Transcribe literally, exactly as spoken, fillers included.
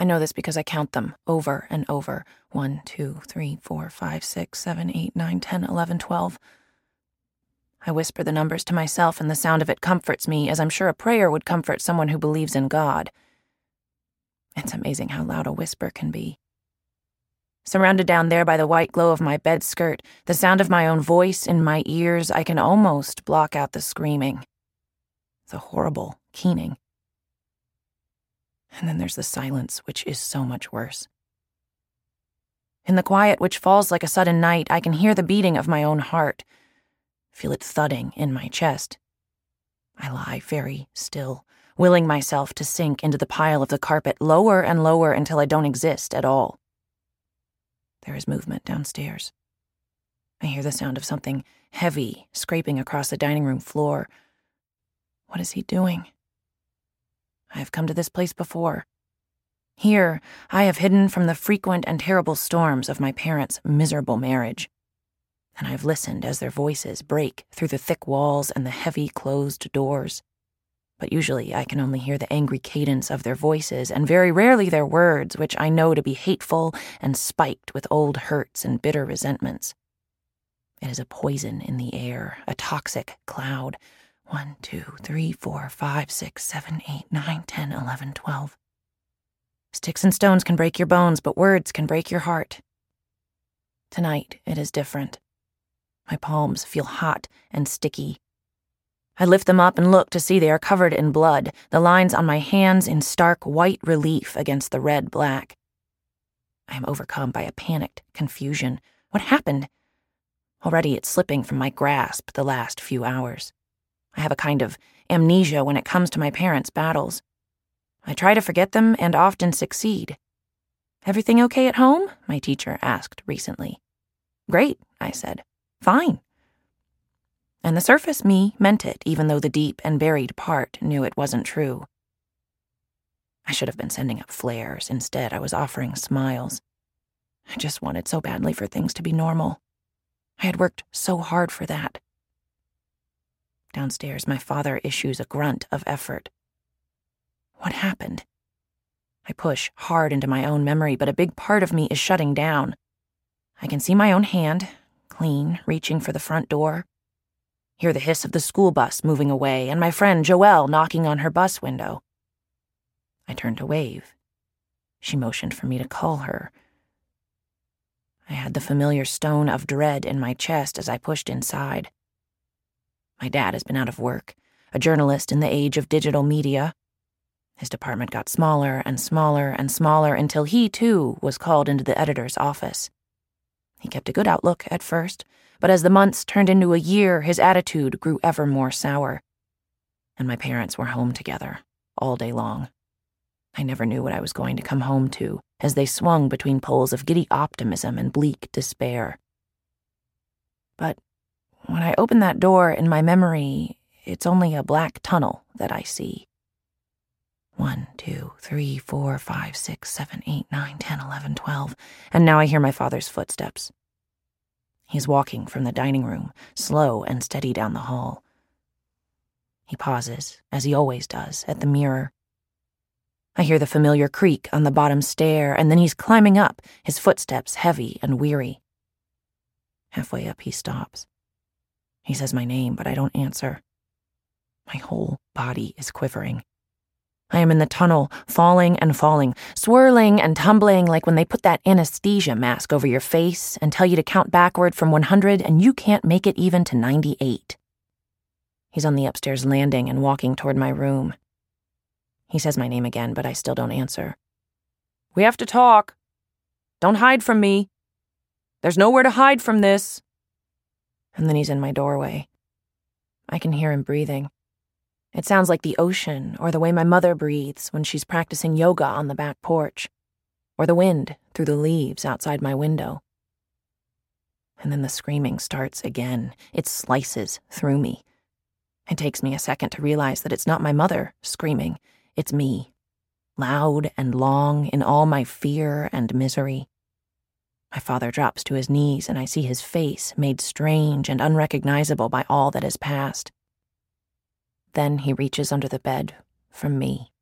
know this because I count them over and over. One, two, three, four, five, six, seven, eight, nine, ten, eleven, twelve. I whisper the numbers to myself, and the sound of it comforts me, as I'm sure a prayer would comfort someone who believes in God. It's amazing how loud a whisper can be. Surrounded down there by the white glow of my bed skirt, the sound of my own voice in my ears, I can almost block out the screaming, the horrible keening. And then there's the silence, which is so much worse. In the quiet which falls like a sudden night, I can hear the beating of my own heart, feel it thudding in my chest. I lie very still, willing myself to sink into the pile of the carpet lower and lower until I don't exist at all. There is movement downstairs. I hear the sound of something heavy scraping across the dining room floor. What is he doing? I have come to this place before. Here, I have hidden from the frequent and terrible storms of my parents' miserable marriage. And I have listened as their voices break through the thick walls and the heavy closed doors. But usually I can only hear the angry cadence of their voices, and very rarely their words, which I know to be hateful and spiked with old hurts and bitter resentments. It is a poison in the air, a toxic cloud. One, two, three, four, five, six, seven, eight, nine, ten, eleven, twelve. Sticks and stones can break your bones, but words can break your heart. Tonight it is different. My palms feel hot and sticky. I lift them up and look to see they are covered in blood, the lines on my hands in stark white relief against the red black. I am overcome by a panicked confusion. What happened? Already it's slipping from my grasp the last few hours. I have a kind of amnesia when it comes to my parents' battles. I try to forget them and often succeed. "Everything okay at home?" my teacher asked recently. "Great," I said. "Fine." And the surface me meant it, even though the deep and buried part knew it wasn't true. I should have been sending up flares. Instead, I was offering smiles. I just wanted so badly for things to be normal. I had worked so hard for that. Downstairs, my father issues a grunt of effort. What happened? I push hard into my own memory, but a big part of me is shutting down. I can see my own hand, clean, reaching for the front door. Hear the hiss of the school bus moving away, and my friend Joelle knocking on her bus window. I turned to wave. She motioned for me to call her. I had the familiar stone of dread in my chest as I pushed inside. My dad has been out of work, a journalist in the age of digital media. His department got smaller and smaller and smaller until he, too, was called into the editor's office. He kept a good outlook at first, but as the months turned into a year, his attitude grew ever more sour. And my parents were home together, all day long. I never knew what I was going to come home to, as they swung between poles of giddy optimism and bleak despair. But when I open that door in my memory, it's only a black tunnel that I see. One, two, three, four, five, six, seven, eight, nine, ten, eleven, twelve, and now I hear my father's footsteps. He's walking from the dining room, slow and steady down the hall. He pauses, as he always does, at the mirror. I hear the familiar creak on the bottom stair, and then he's climbing up, his footsteps heavy and weary. Halfway up, he stops. He says my name, but I don't answer. My whole body is quivering. I am in the tunnel, falling and falling, swirling and tumbling like when they put that anesthesia mask over your face and tell you to count backward from one hundred and you can't make it even to ninety-eight. He's on the upstairs landing and walking toward my room. He says my name again, but I still don't answer. "We have to talk. Don't hide from me. There's nowhere to hide from this." And then he's in my doorway. I can hear him breathing. It sounds like the ocean or the way my mother breathes when she's practicing yoga on the back porch, or the wind through the leaves outside my window. And then the screaming starts again. It slices through me. It takes me a second to realize that it's not my mother screaming. It's me, loud and long in all my fear and misery. My father drops to his knees, and I see his face made strange and unrecognizable by all that has passed. Then he reaches under the bed from me.